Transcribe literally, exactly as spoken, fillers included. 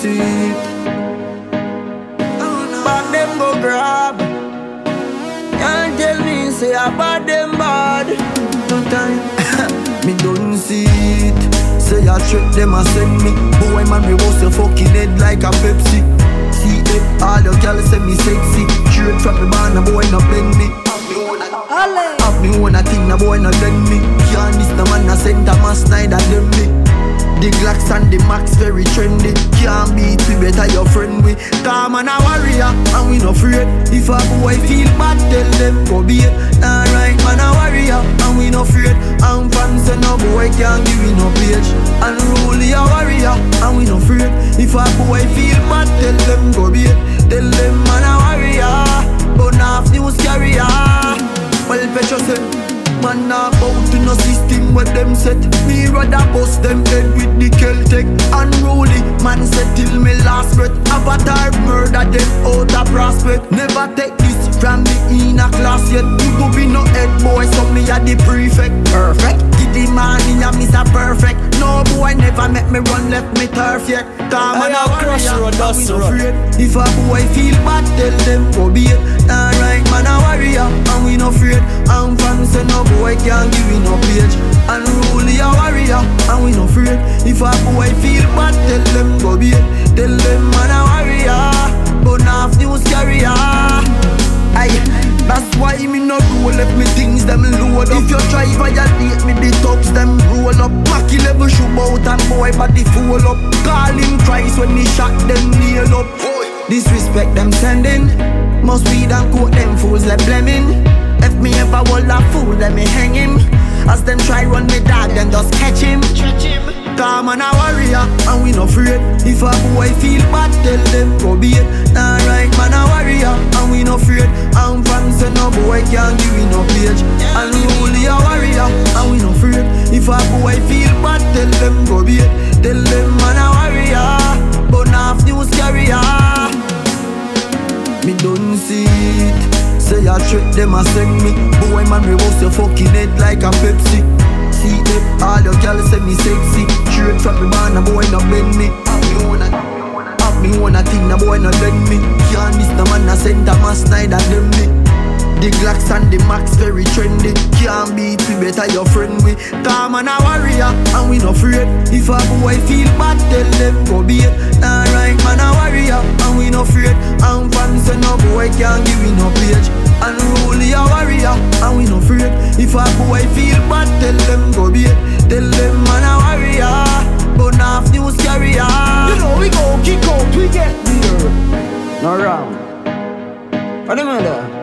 see it. Bad them go grab. Can't tell me say I bad them bad. No time. Me don't see it. Say I trick them and send me. Boy man we bust your fucking head like a Pepsi. See it, all your girls say me sexy. Straight from the barn, a boy no blend me. Have me own a thing, a boy no lend me. Can't this the man a send a mass night and them me. The Glocks and the Max very trendy. Can't beat me better your friend we. Calm and a warrior and we no afraid. If a boy feel bad tell them go be it. Alright man a warrior and we no afraid. And fans say no boy can't give me no page. Unruly a warrior and we no afraid. If a boy feel bad tell them go be it. Tell them man a warrior. Burn off news carrier. Well Petro said man not bout to no system where them set. Me rather bust them head with the Celtic. Unruly man said till me last breath. Avatar murder them out a prospect. Never take this from me in a class yet. You go be no head boy so me a the prefect. Perfect. Give the man in a miss a perfect. No boy never make me run left me turf yet. Come on a crossroad, that's right. If a boy feel bad tell them go be it. Alright man a warrior and we no afraid. And fans say no boy can't give me no page. Unruly a warrior and we no afraid. If a boy feel bad tell them go be it. Tell them man a warrior. Burn off news carrier. Aye, that's why me no roll up me things them load up. If you try violate me the thugs them roll up. Mackie level shoot out and boy body full up. Call him Christ when me shot them nail up. Disrespect them sending. Must be them quote them fools like blaming. If me ever hold a fool let me hang him. As them try run me dog then just catch him. Calm and a warrior and we no afraid. If a boy feel bad tell them go be it. Alright man a warrior and we no afraid. And fans say no boy can't give me no page. Unruly a warrior and we no afraid. If a boy feel bad tell them go be it. Tell them man a warrior. Burn off news carrier. Me don't see it. Say I trick them and send me. Boy man we bust your fucking head like a Pepsi. See it, all your girls say me sexy. Straight from the barn, a boy no bend me. Have me own a, have me own a thing, a boy no lend me. Can't this the man a send a mass night and them me. The Glocks and the Max very trendy. Can't beat me better your friend we. Calm and a warrior and we no afraid. If a boy feel bad tell them go be it. Alright man a warrior and we no afraid. And fans say no boy can't give me no page. Unruly a warrior and we no afraid. If a boy feel bad tell them go be it. Tell them man a warrior. Burn off news carrier. You know we go kick out, we get there. No wrong. What do you mean there?